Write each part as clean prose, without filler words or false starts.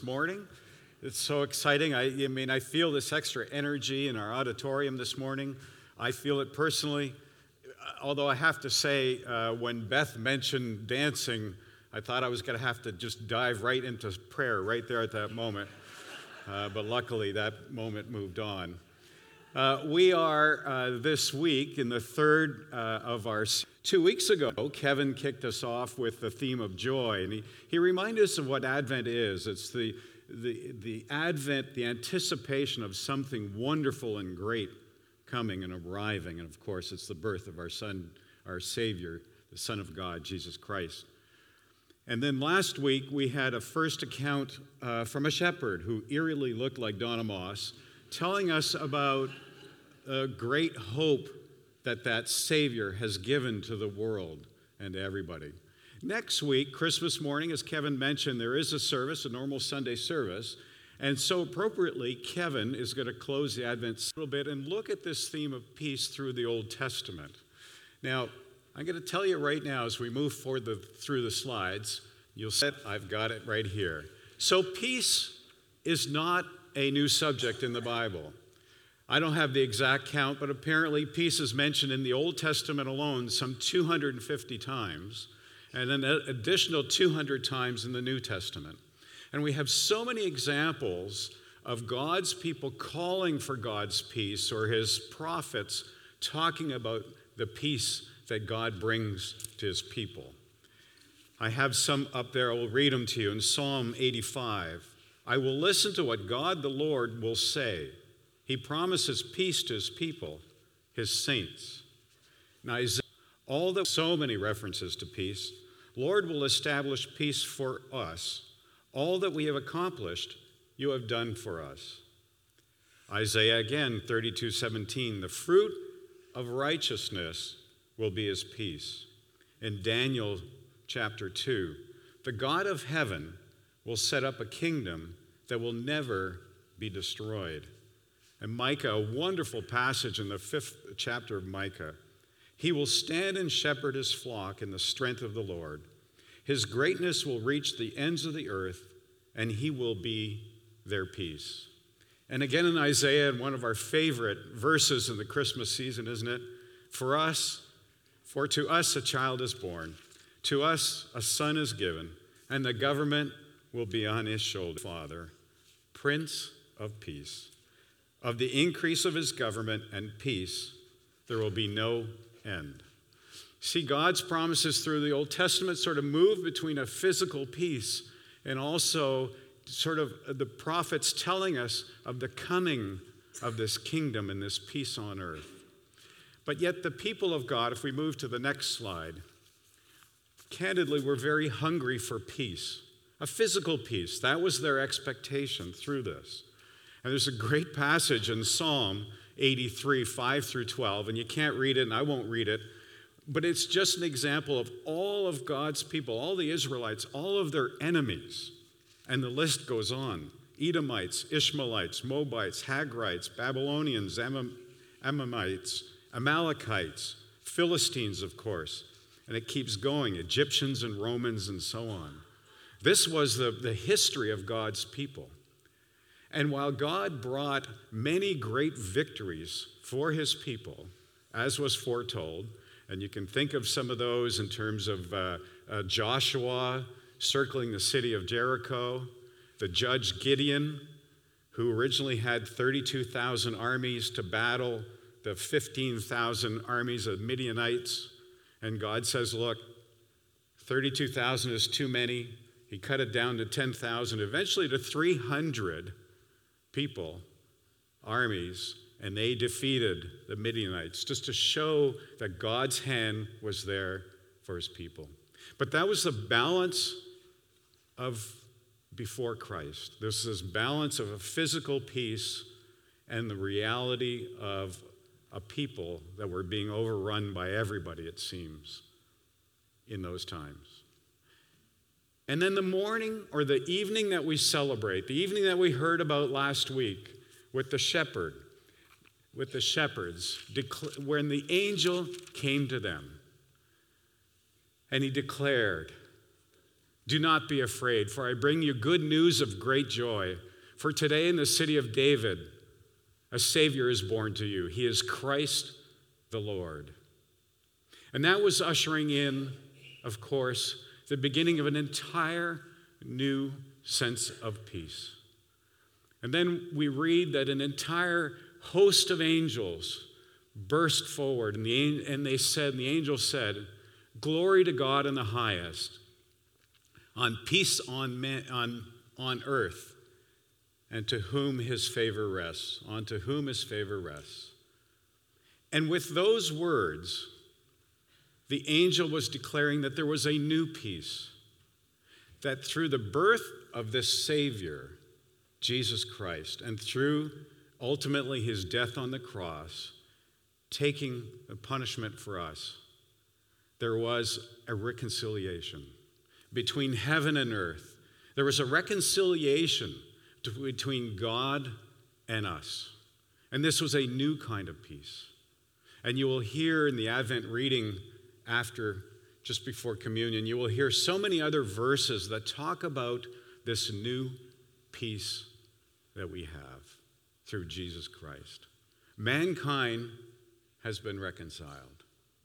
Morning. It's so exciting. I feel this extra energy in our auditorium this morning. I feel it personally. Although I have to say, when Beth mentioned dancing, I thought I was going to have to just dive right into prayer right there at that moment. But luckily, that moment moved on. We are this week in the third of our 2 weeks ago, Kevin kicked us off with the theme of joy, and he reminded us of what Advent is. It's the Advent, the anticipation of something wonderful and great coming and arriving, and of course, it's the birth of our Son, our Savior, the Son of God, Jesus Christ. And then last week, we had a first account from a shepherd who eerily looked like Donna Moss, telling us about a great hope that Savior has given to the world and to everybody. Next week, Christmas morning, as Kevin mentioned, there is a service, a normal Sunday service, and so appropriately, Kevin is going to close the Advent a little bit and look at this theme of peace through the Old Testament. Now, I'm going to tell you right now as we move forward through the slides, you'll see I've got it right here. So peace is not a new subject in the Bible. I don't have the exact count, but apparently peace is mentioned in the Old Testament alone some 250 times, and an additional 200 times in the New Testament. And we have so many examples of God's people calling for God's peace, or his prophets talking about the peace that God brings to his people. I have some up there. I will read them to you. In Psalm 85, I will listen to what God the Lord will say. He promises peace to his people, his saints. Now, Isaiah, so many references to peace. Lord will establish peace for us. All that we have accomplished, you have done for us. Isaiah again, 32:17, the fruit of righteousness will be his peace. In Daniel chapter 2, the God of heaven will set up a kingdom that will never be destroyed. And Micah, a wonderful passage in the 5th chapter of Micah. He will stand and shepherd his flock in the strength of the Lord. His greatness will reach the ends of the earth, and he will be their peace. And again in Isaiah, in one of our favorite verses in the Christmas season, isn't it? For to us a child is born, to us a son is given, and the government will be on his shoulder. Father, Prince of Peace. Of the increase of his government and peace, there will be no end. See, God's promises through the Old Testament sort of move between a physical peace and also sort of the prophets telling us of the coming of this kingdom and this peace on earth. But yet the people of God, if we move to the next slide, candidly, were very hungry for peace, a physical peace. That was their expectation through this. And there's a great passage in Psalm 83, 5 through 12, and you can't read it, and I won't read it, but it's just an example of all of God's people, all the Israelites, all of their enemies, and the list goes on. Edomites, Ishmaelites, Moabites, Hagrites, Babylonians, Ammonites, Amalekites, Philistines, of course, and it keeps going, Egyptians and Romans and so on. This was the history of God's people. And while God brought many great victories for his people, as was foretold, and you can think of some of those in terms of Joshua circling the city of Jericho, the judge Gideon, who originally had 32,000 armies to battle the 15,000 armies of Midianites, and God says, look, 32,000 is too many. He cut it down to 10,000, eventually to 300 people, armies, and they defeated the Midianites, just to show that God's hand was there for his people. But that was the balance of before Christ. This is balance of a physical peace and the reality of a people that were being overrun by everybody, it seems, in those times. And then the morning or the evening that we celebrate, the evening that we heard about last week with the shepherds, when the angel came to them and he declared, Do not be afraid, for I bring you good news of great joy. For today in the city of David, a Savior is born to you. He is Christ the Lord. And that was ushering in, of course, the beginning of an entire new sense of peace. And then we read that an entire host of angels burst forward, and the angels said, "Glory to God in the highest, on peace on earth, and to whom his favor rests." Onto whom his favor rests. And with those words, the angel was declaring that there was a new peace, that through the birth of this Savior, Jesus Christ, and through ultimately his death on the cross, taking the punishment for us, there was a reconciliation between heaven and earth. There was a reconciliation between God and us. And this was a new kind of peace. And you will hear in the Advent reading just before communion, you will hear so many other verses that talk about this new peace that we have through Jesus Christ. Mankind has been reconciled.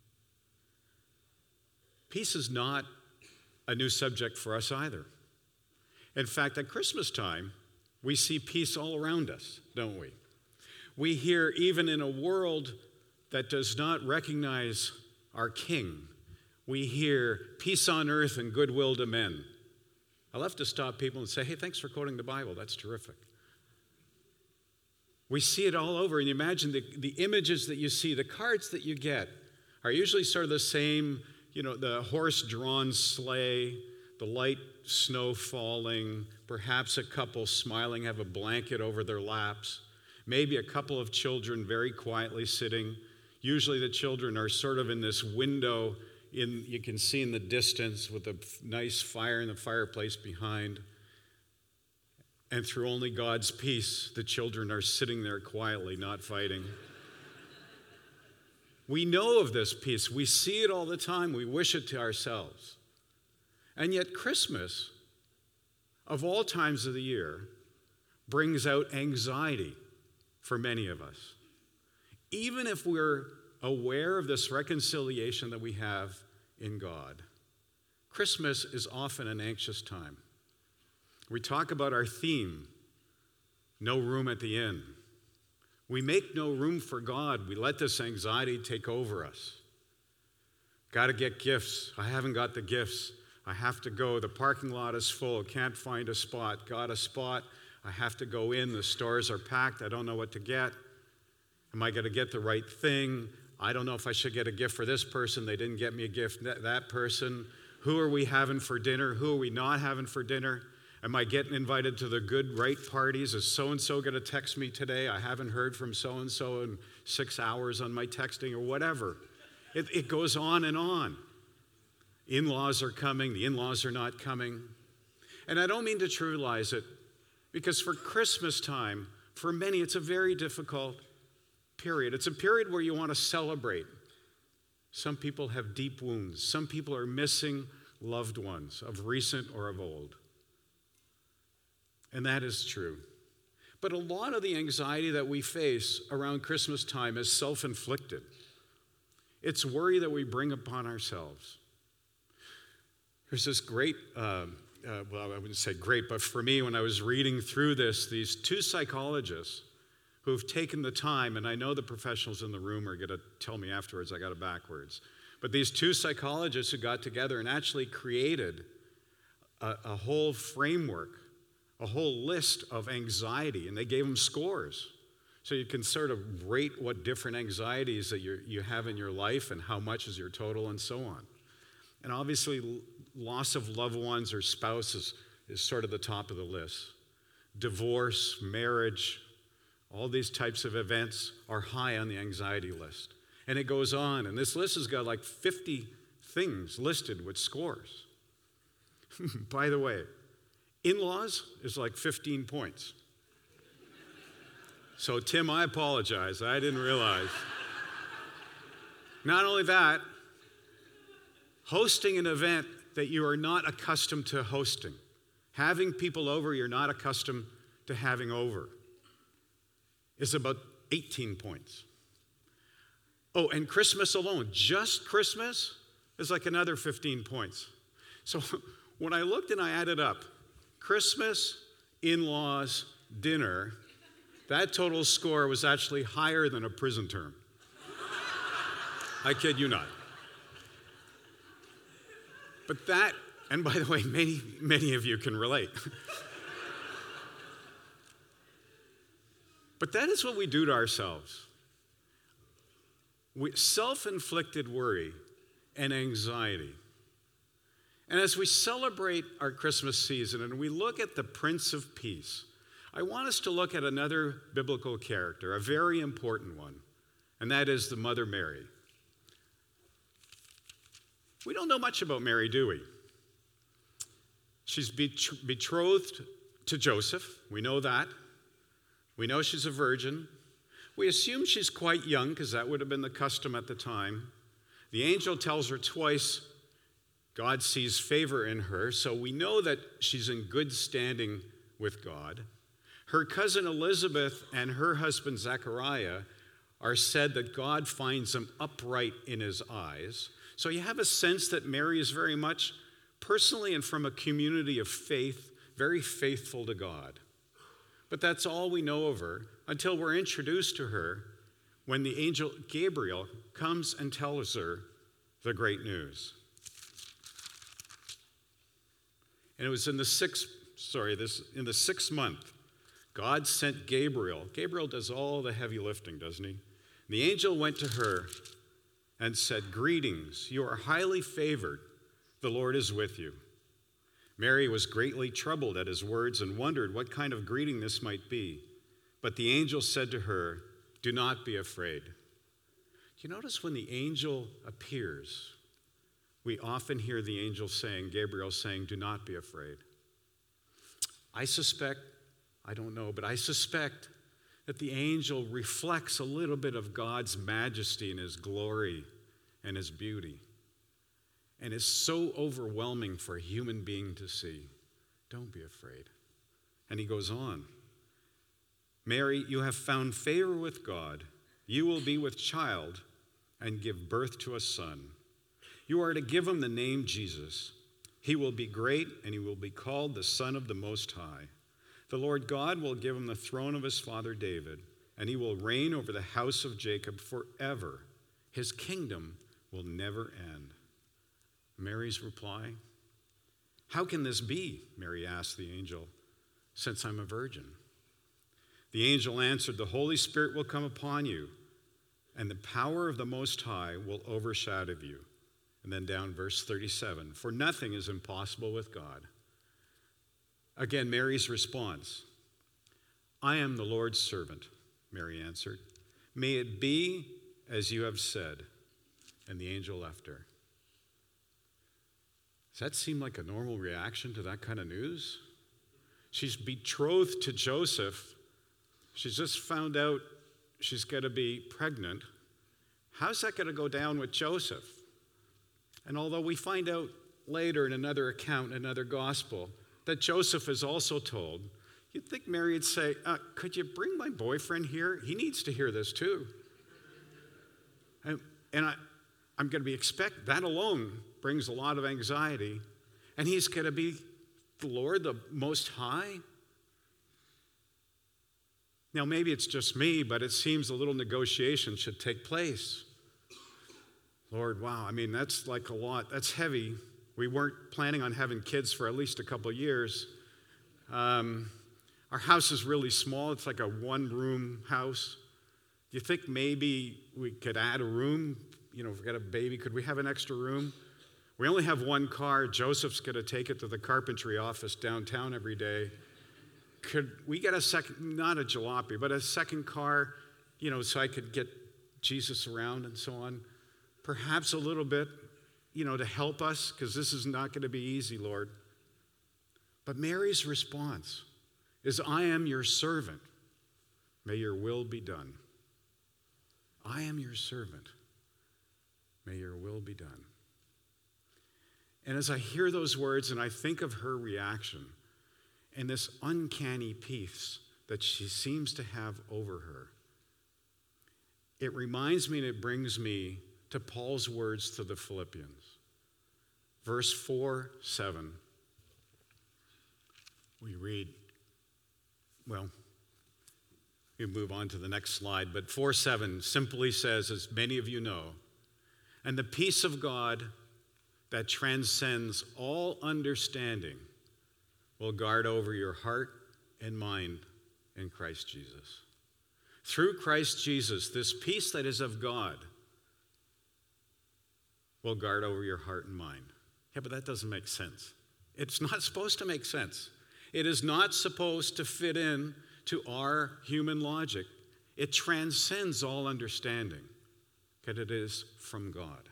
Peace is not a new subject for us either. In fact, at Christmas time, we see peace all around us, don't we? We hear, even in a world that does not recognize our King, we hear peace on earth and goodwill to men. I love to stop people and say, "Hey, thanks for quoting the Bible. That's terrific." We see it all over, and you imagine the images that you see, the cards that you get are usually sort of the same, the horse-drawn sleigh, the light snow falling, perhaps a couple smiling, have a blanket over their laps, maybe a couple of children very quietly sitting. Usually the children are sort of in this window you can see in the distance with a nice fire in the fireplace behind. And through only God's peace, the children are sitting there quietly, not fighting. We know of this peace. We see it all the time. We wish it to ourselves. And yet Christmas, of all times of the year, brings out anxiety for many of us. Even if we're aware of this reconciliation that we have in God, Christmas is often an anxious time. We talk about our theme, no room at the inn. We make no room for God. We let this anxiety take over us. Got to get gifts. I haven't got the gifts. I have to go. The parking lot is full. Can't find a spot. Got a spot. I have to go in. The stores are packed. I don't know what to get. Am I going to get the right thing? I don't know if I should get a gift for this person. They didn't get me a gift. That person. Who are we having for dinner? Who are we not having for dinner? Am I getting invited to the good, right parties? Is so-and-so going to text me today? I haven't heard from so-and-so in 6 hours on my texting or whatever. It goes on and on. In-laws are coming. The in-laws are not coming. And I don't mean to trivialize it, because for Christmas time, for many, it's a very difficult period. It's a period where you want to celebrate. Some people have deep wounds. Some people are missing loved ones of recent or of old. And that is true. But a lot of the anxiety that we face around Christmas time is self-inflicted. It's worry that we bring upon ourselves. There's this great, well, I wouldn't say great, but for me, when I was reading through this, these two psychologists who've taken the time, and I know the professionals in the room are going to tell me afterwards I got it backwards, but these two psychologists who got together and actually created a whole framework, a whole list of anxiety, and they gave them scores. So you can sort of rate what different anxieties that you have in your life and how much is your total and so on. And obviously, loss of loved ones or spouses is sort of the top of the list. Divorce, marriage, all these types of events are high on the anxiety list. And it goes on, and this list has got like 50 things listed with scores. By the way, in-laws is like 15 points. So Tim, I apologize. I didn't realize. Not only that, hosting an event that you are not accustomed to hosting. Having people over you're not accustomed to having over is about 18 points. Oh, and Christmas alone, just Christmas, is like another 15 points. So when I looked and I added up, Christmas, in-laws, dinner, that total score was actually higher than a prison term. I kid you not. But that, and by the way, many of you can relate. But that is what we do to ourselves. Self-inflicted worry and anxiety. And as we celebrate our Christmas season and we look at the Prince of Peace, I want us to look at another biblical character, a very important one, and that is the Mother Mary. We don't know much about Mary, do we? She's betrothed to Joseph. We know that. We know she's a virgin. We assume she's quite young because that would have been the custom at the time. The angel tells her twice God sees favor in her, so we know that she's in good standing with God. Her cousin Elizabeth and her husband Zechariah are said that God finds them upright in his eyes. So you have a sense that Mary is very much, personally and from a community of faith, very faithful to God. But that's all we know of her until we're introduced to her when the angel Gabriel comes and tells her the great news. And it was in the sixth month, God sent Gabriel. Gabriel does all the heavy lifting, doesn't he? And the angel went to her and said, "Greetings, you are highly favored. The Lord is with you." Mary was greatly troubled at his words and wondered what kind of greeting this might be. But the angel said to her, "Do not be afraid." Do you notice when the angel appears, we often hear the angel saying, Gabriel saying, "Do not be afraid." I suspect that the angel reflects a little bit of God's majesty and his glory and his beauty. And is so overwhelming for a human being to see. Don't be afraid. And he goes on. "Mary, you have found favor with God. You will be with child and give birth to a son. You are to give him the name Jesus. He will be great and he will be called the Son of the Most High. The Lord God will give him the throne of his father David, and he will reign over the house of Jacob forever. His kingdom will never end." Mary's reply, "How can this be?" Mary asked the angel, "since I'm a virgin?" The angel answered, "The Holy Spirit will come upon you, and the power of the Most High will overshadow you." And then down verse 37, "For nothing is impossible with God." Again, Mary's response, "I am the Lord's servant," Mary answered. "May it be as you have said." And the angel left her. Does that seem like a normal reaction to that kind of news? She's betrothed to Joseph. She's just found out she's going to be pregnant. How's that going to go down with Joseph? And although we find out later in another account, another gospel, that Joseph is also told, you'd think Mary would say, "Could you bring my boyfriend here? He needs to hear this too." And I'm going to that alone brings a lot of anxiety. And he's going to be the Lord, the Most High. Now, maybe it's just me, but it seems a little negotiation should take place. Lord, wow, that's like a lot. That's heavy. We weren't planning on having kids for at least a couple of years. Our house is really small. It's like a one-room house. Do you think maybe we could add a room? If we got a baby, could we have an extra room? We only have one car. Joseph's going to take it to the carpentry office downtown every day. Could we get a second, not a jalopy, but a second car, so I could get Jesus around and so on? Perhaps a little bit, to help us, because this is not going to be easy, Lord. But Mary's response is, "I am your servant. May your will be done." I am your servant. May your will be done. And as I hear those words and I think of her reaction and this uncanny peace that she seems to have over her, it reminds me and it brings me to Paul's words to the Philippians. Verse 4:7. We read, well, we move on to the next slide, but 4:7 simply says, as many of you know, and the peace of God that transcends all understanding will guard over your heart and mind in Christ Jesus. Through Christ Jesus, this peace that is of God will guard over your heart and mind. Yeah, but that doesn't make sense. It's not supposed to make sense. It is not supposed to fit in to our human logic. It transcends all understanding because it is from God.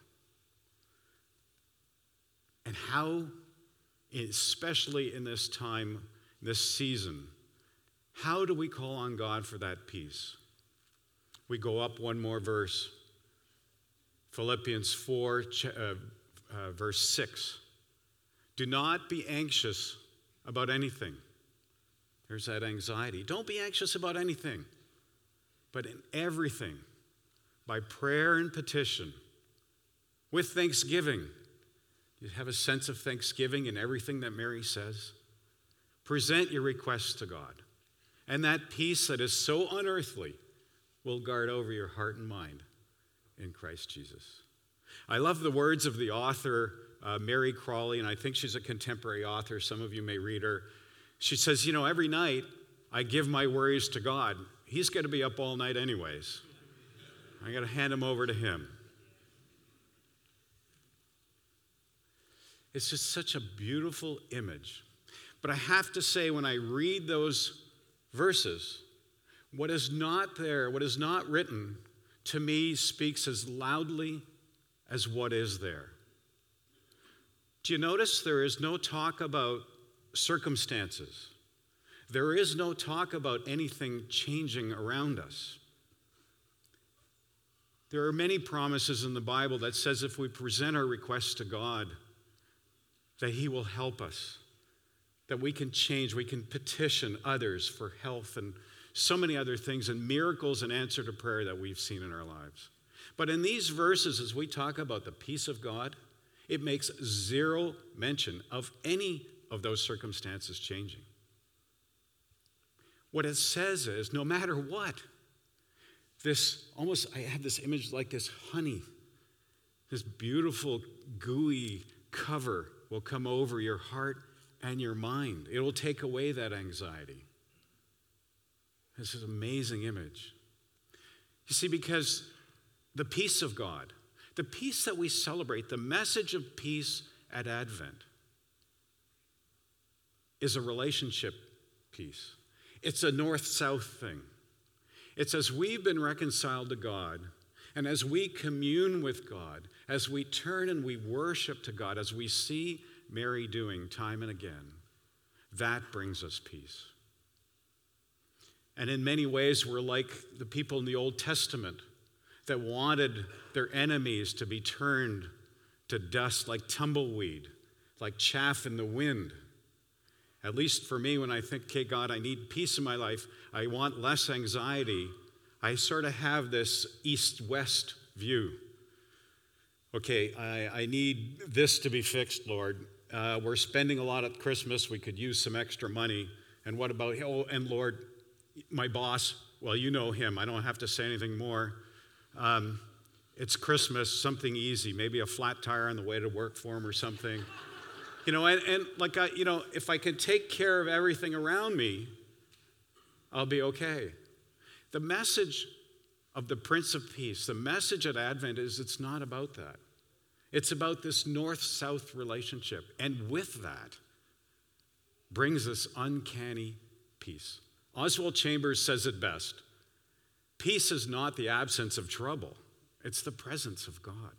And how, especially in this time, this season, how do we call on God for that peace? We go up one more verse. Philippians 4, verse 6. Do not be anxious about anything. There's that anxiety. Don't be anxious about anything, but in everything, by prayer and petition, with thanksgiving. You have a sense of thanksgiving in everything that Mary says. Present your requests to God. And that peace that is so unearthly will guard over your heart and mind in Christ Jesus. I love the words of the author, Mary Crawley, and I think she's a contemporary author. Some of you may read her. She says, every night I give my worries to God. He's going to be up all night anyways. I got to hand them over to him. It's just such a beautiful image. But I have to say, when I read those verses, what is not there, what is not written, to me speaks as loudly as what is there. Do you notice there is no talk about circumstances? There is no talk about anything changing around us. There are many promises in the Bible that says if we present our requests to God, that he will help us, that we can change, we can petition others for health and so many other things and miracles and answer to prayer that we've seen in our lives. But in these verses, as we talk about the peace of God, it makes zero mention of any of those circumstances changing. What it says is, no matter what, I have this image like this honey, this beautiful gooey cover will come over your heart and your mind. It will take away that anxiety. This is an amazing image. You see, because the peace of God, the peace that we celebrate, the message of peace at Advent, is a relationship piece. It's a north-south thing. It's as we've been reconciled to God, and as we commune with God, as we turn and we worship to God, as we see Mary doing time and again, that brings us peace. And in many ways, we're like the people in the Old Testament that wanted their enemies to be turned to dust like tumbleweed, like chaff in the wind. At least for me, when I think, okay, God, I need peace in my life, I want less anxiety, I sort of have this east-west view. Okay, I need this to be fixed, Lord. We're spending a lot at Christmas. We could use some extra money. And what about, and Lord, my boss, well, you know him. I don't have to say anything more. It's Christmas, something easy, maybe a flat tire on the way to work for him or something. If I can take care of everything around me, I'll be okay. The message of the Prince of Peace, the message at Advent is it's not about that. It's about this north-south relationship. And with that brings this uncanny peace. Oswald Chambers says it best. Peace is not the absence of trouble. It's the presence of God.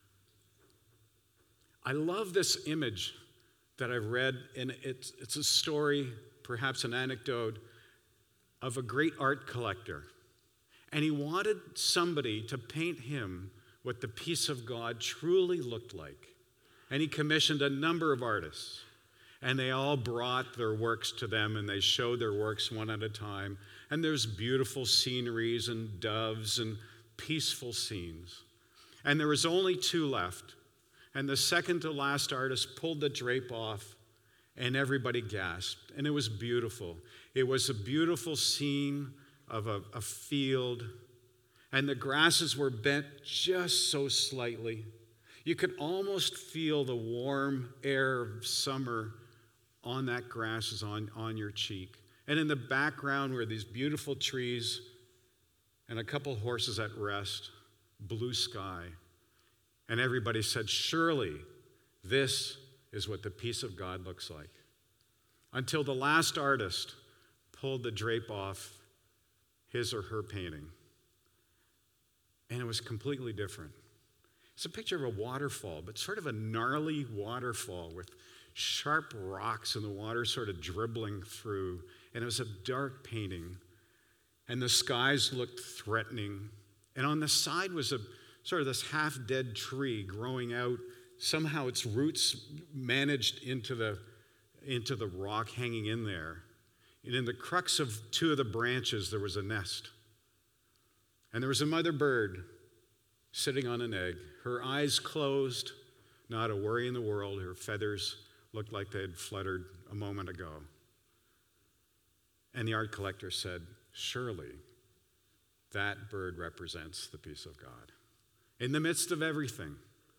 I love this image that I've read, and it's a story, perhaps an anecdote, of a great art collector. And he wanted somebody to paint him what the peace of God truly looked like. And he commissioned a number of artists. And they all brought their works to them, and they showed their works one at a time. And there's beautiful sceneries and doves and peaceful scenes. And there was only two left. And the second to last artist pulled the drape off, and everybody gasped. And it was beautiful. It was a beautiful scene of a field, and the grasses were bent just so slightly. You could almost feel the warm air of summer on that grass is on your cheek. And in the background were these beautiful trees and a couple horses at rest, blue sky. And everybody said, surely this is what the peace of God looks like. Until the last artist pulled the drape off his or her painting. And it was completely different. It's a picture of a waterfall, but sort of a gnarly waterfall with sharp rocks and the water sort of dribbling through. And it was a dark painting. And the skies looked threatening. And on the side was a sort of this half-dead tree growing out. Somehow its roots managed into the rock hanging in there. And in the crux of two of the branches, there was a nest. And there was a mother bird sitting on an egg, her eyes closed, not a worry in the world. Her feathers looked like they had fluttered a moment ago. And the art collector said, surely that bird represents the peace of God. In the midst of everything,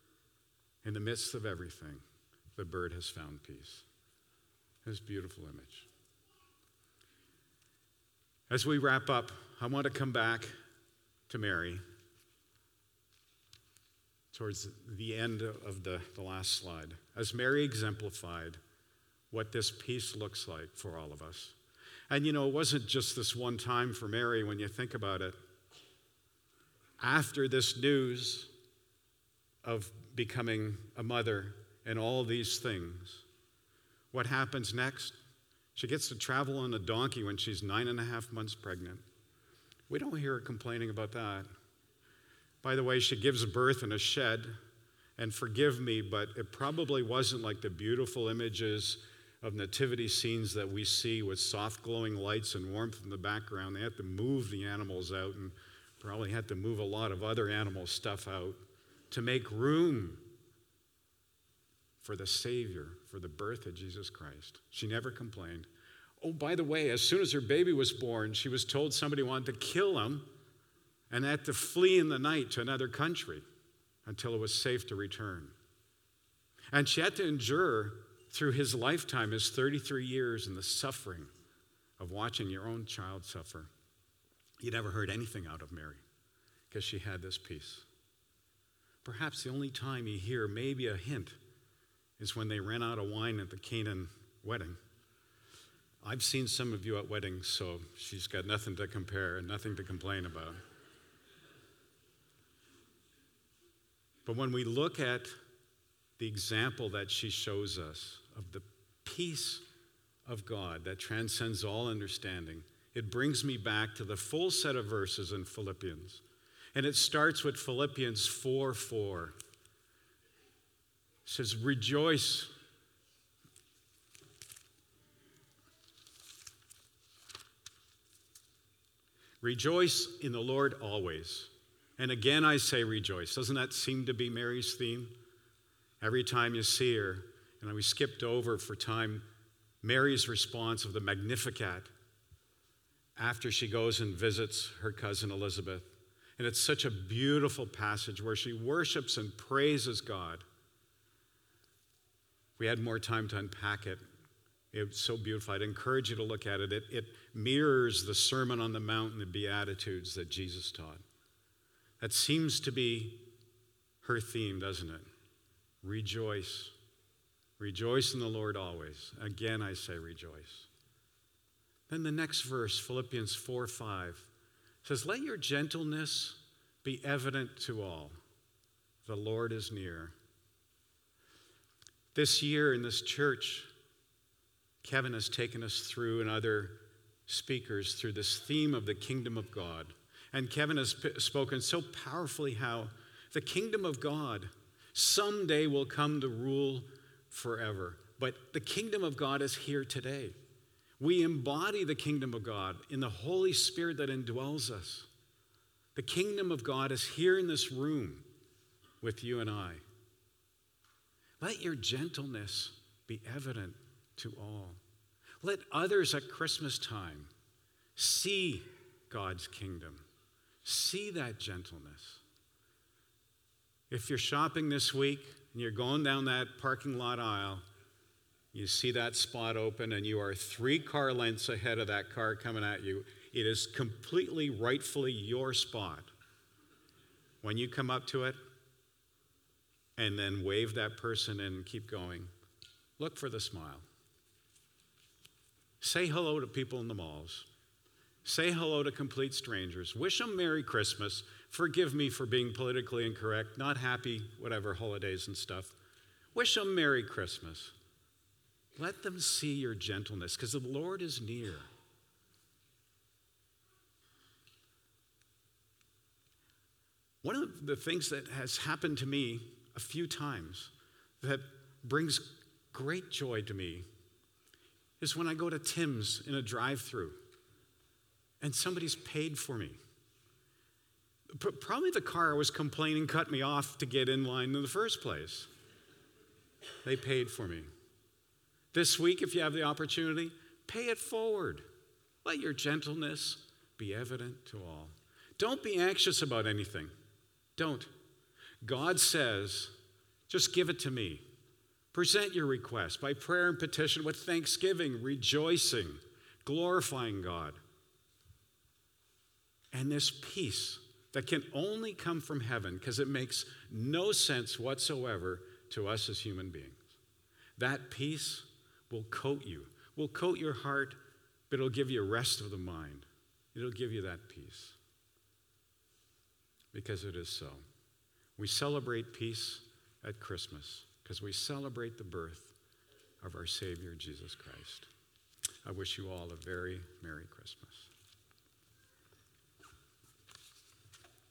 the bird has found peace. This beautiful image. As we wrap up, I want to come back to Mary towards the end of the last slide. As Mary exemplified what this peace looks like for all of us. And you know, it wasn't just this one time for Mary when you think about it. After this news of becoming a mother and all these things, what happens next? She gets to travel on a donkey when she's 9.5 months pregnant. We don't hear her complaining about that. By the way, she gives birth in a shed, and forgive me, but it probably wasn't like the beautiful images of nativity scenes that we see with soft glowing lights and warmth in the background. They had to move the animals out and probably had to move a lot of other animal stuff out to make room for the Savior, for the birth of Jesus Christ. She never complained. Oh, by the way, as soon as her baby was born, she was told somebody wanted to kill him and had to flee in the night to another country until it was safe to return. And she had to endure through his lifetime, his 33 years, and the suffering of watching your own child suffer. You never heard anything out of Mary because she had this peace. Perhaps the only time you hear maybe a hint is when they ran out of wine at the Canaan wedding. I've seen some of you at weddings, so she's got nothing to compare and nothing to complain about. But when we look at the example that she shows us of the peace of God that transcends all understanding, it brings me back to the full set of verses in Philippians. And it starts with Philippians 4:4. It says, rejoice. Rejoice in the Lord always. And again, I say rejoice. Doesn't that seem to be Mary's theme? Every time you see her, and we skipped over for time, Mary's response of the Magnificat after she goes and visits her cousin Elizabeth. And it's such a beautiful passage where she worships and praises God. We had more time to unpack it. It's so beautiful. I'd encourage you to look at it. It mirrors the Sermon on the Mount and the Beatitudes that Jesus taught. That seems to be her theme, doesn't it? Rejoice. Rejoice in the Lord always. Again, I say rejoice. Then the next verse, Philippians 4:5, says, let your gentleness be evident to all. The Lord is near. This year in this church, Kevin has taken us through, and other speakers, through this theme of the kingdom of God. And Kevin has spoken so powerfully how the kingdom of God Someday will come to rule forever. But the kingdom of God is here today. We embody the kingdom of God in the Holy Spirit that indwells us. The kingdom of God is here in this room with you and I. Let your gentleness be evident to all. Let others at Christmas time see God's kingdom. See that gentleness. If you're shopping this week and you're going down that parking lot aisle, you see that spot open and you are 3 car lengths ahead of that car coming at you. It is completely, rightfully your spot. When you come up to it and then wave that person in and keep going, look for the smile. Say hello to people in the malls. Say hello to complete strangers. Wish them Merry Christmas. Forgive me for being politically incorrect, not happy, whatever, holidays and stuff. Wish them Merry Christmas. Let them see your gentleness, because the Lord is near. One of the things that has happened to me a few times that brings great joy to me is when I go to Tim's in a drive-thru and somebody's paid for me. Probably the car I was complaining cut me off to get in line in the first place. They paid for me. This week, if you have the opportunity, pay it forward. Let your gentleness be evident to all. Don't be anxious about anything. Don't. God says, just give it to me. Present your request by prayer and petition with thanksgiving, rejoicing, glorifying God. And this peace that can only come from heaven, because it makes no sense whatsoever to us as human beings. That peace will coat you, will coat your heart, but it'll give you rest of the mind. It'll give you that peace. Because it is so. We celebrate peace at Christmas because we celebrate the birth of our Savior, Jesus Christ. I wish you all a very Merry Christmas.